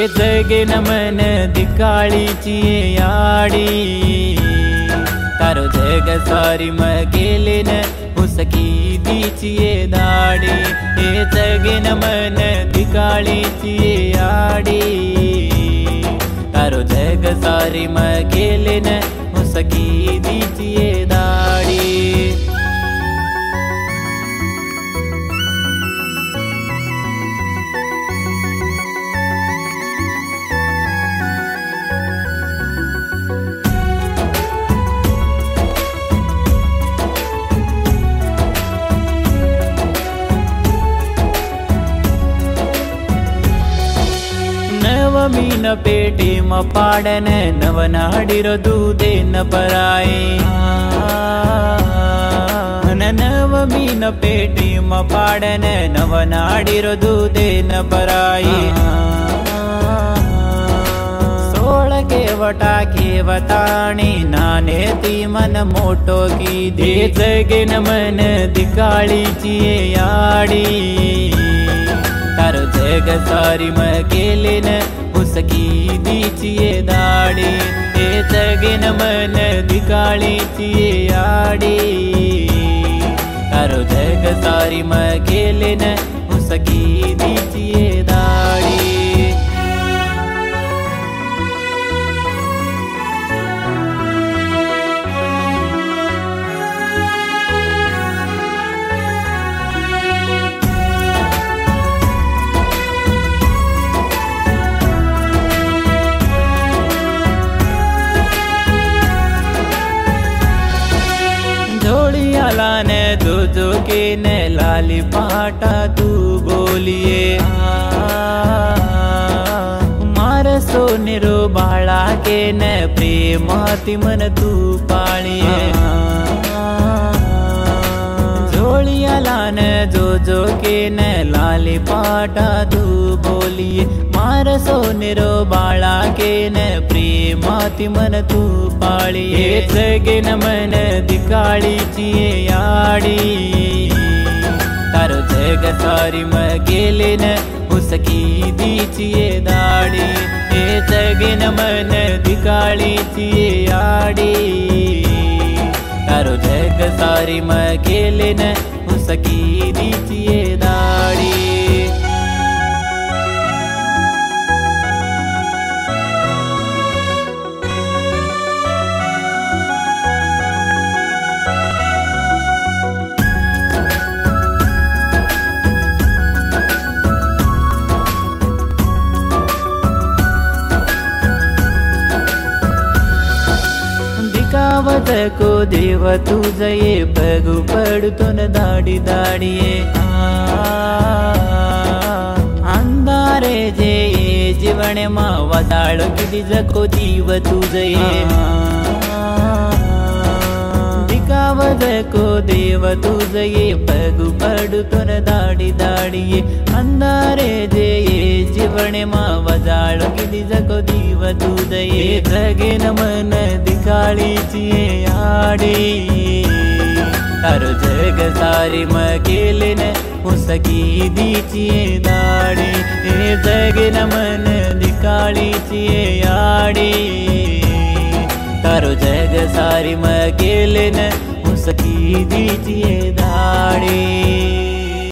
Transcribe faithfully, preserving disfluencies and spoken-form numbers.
जगे नमन दिकाळीची याडी तारो जग सारी मगेले न उसकी दीची दाडी हे जगे नमन दिकाळीची याडी तारो जग सारी मगेले न उसकी दीची दाडी मीन पेटी म पाडन नवनाडिरो दूधे न पराए नव मीन पेटी म पाडन नवनाडिरो दूधे न पराए सोळ केवटा केवताणी नाने ती मन मोटो की दे जगे नमन दिकाळीची याडी तारो जग सारी मगेले न उसकी दीची दाडी हे जगे नमन दिकाळीची याडी तारो जग सारी मगेले न उसकी दीची दाडी लाने दो जो के न लाली पाटा तू बोलिए मार सोनेरो बाळा के न प्रेमाती मन तू पाळिए जोड़िया लान जो जो के न लाली पाटा तू बोलिए मार सोनेरो बाळा के न प्रेमाती मन तू पाळिए जगे नमन दिकाळीची याडी तारो जग सारी मगेले न उसकी दीची दाडी हे जगे नमन दिकाळीची याडी तारो जग सारी मगेले न उसकी दीची दाडी दिकावत को देव तुझे बगु पडतो न दाडी दाडिये अंधारे जे जीवने मा वदाळ किती जको जीव तुझे दिकावत को देव तुझे बगु पडतो न दाडी दाडिये अंधारे जे जीवने मा वदाळ किती जको जीव तुझे जगे नमन दिकाळीची याडी तारो जग सारी मगेले न उसकी दीची दाडी हे जगे नमन दिकाळीची याडी तारो जग सारी मगेले न उसकी दीची दाडी।